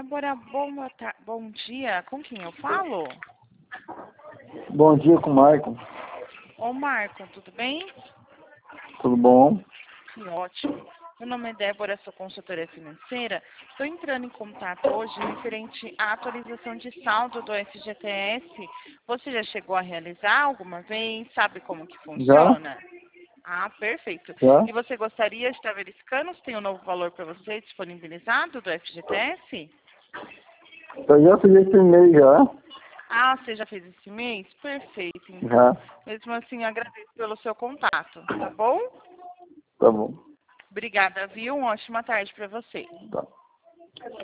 Débora, bom dia. Com quem eu falo? Bom dia com o Maicon. Ô, Marco, tudo bem? Tudo bom? Que ótimo. Meu nome é Débora, sou consultora financeira. Estou entrando em contato hoje referente à atualização de saldo do FGTS. Você já chegou a realizar alguma vez? Sabe como que Já? funciona? Ah, perfeito. Já? E você gostaria de estar verificando se tem um novo valor para você disponibilizado do FGTS? Eu já fiz esse e-mail já. Ah, você já fez esse mês? Perfeito, então. Já. Mesmo assim, agradeço pelo seu contato, tá bom? Tá bom. Obrigada, viu? Uma ótima tarde para você. Tá.